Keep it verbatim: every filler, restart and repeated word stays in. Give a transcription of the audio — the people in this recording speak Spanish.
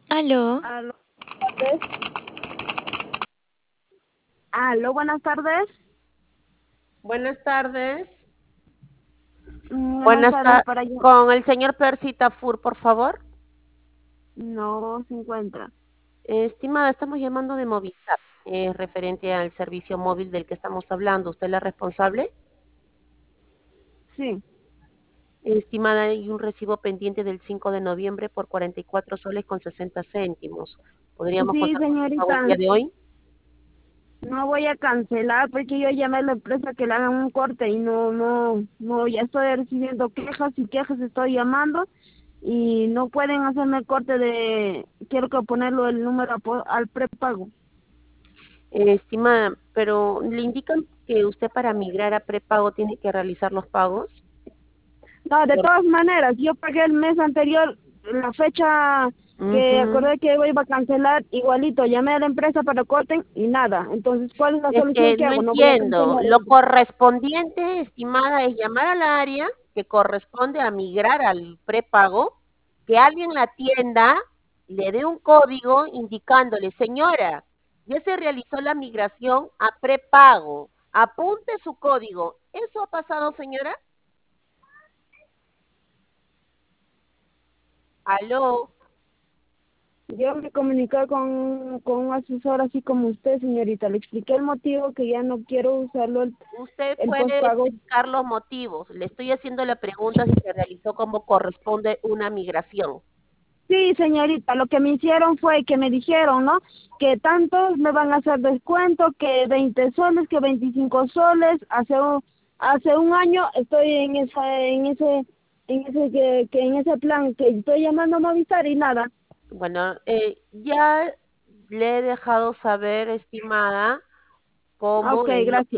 Aló, Aló, buenas tardes. Aló, buenas tardes. Buenas tardes. Mm, Buenas Buenas tardes tardes. para allá. Con el señor Percy Tafur, por favor. No se encuentra. Eh, estimada, estamos llamando de Movistar, eh, referente al servicio móvil del que estamos hablando. ¿Usted es la responsable? Sí. Estimada, hay un recibo pendiente del cinco de noviembre por cuarenta y cuatro soles con sesenta céntimos. ¿Podríamos Sí, contar con su pago el señorita. día de hoy? No voy a cancelar porque yo llamé a la empresa que le hagan un corte y no, no, no, ya estoy recibiendo quejas y quejas, estoy llamando y no pueden hacerme el corte de, quiero que ponerlo el número a po- al prepago. Eh, estimada, pero ¿le indican que usted para migrar a prepago tiene que realizar los pagos? No, de Por- todas maneras, yo pagué el mes anterior, la fecha que Ujú. acordé que iba a cancelar, igualito, llamé a la empresa para corten y nada. Entonces, ¿cuál es la Es solución que que no hago? No voy a entiendo. cancelar Lo eso. correspondiente, estimada, es llamar al área que corresponde a migrar al prepago, que alguien la atienda, le dé un código indicándole, señora, ya se realizó la migración a prepago. Apunte su código. ¿Eso ha pasado, señora? Aló. Yo me comuniqué con, con un asesor así como usted, señorita. Le expliqué el motivo que ya no quiero usarlo el, Usted el puede postpago. explicar los motivos. Le estoy haciendo la pregunta si se realizó como corresponde una migración. Sí, señorita, lo que me hicieron fue que me dijeron, ¿no? Que tantos me van a hacer descuento, que veinte soles, que veinticinco soles. Hace un, hace un año estoy en esa, en ese, en ese que, que en ese plan que estoy llamando a Movistar y nada. Bueno, eh, ya le he dejado saber, estimada, Ok, cómo es lo gracias.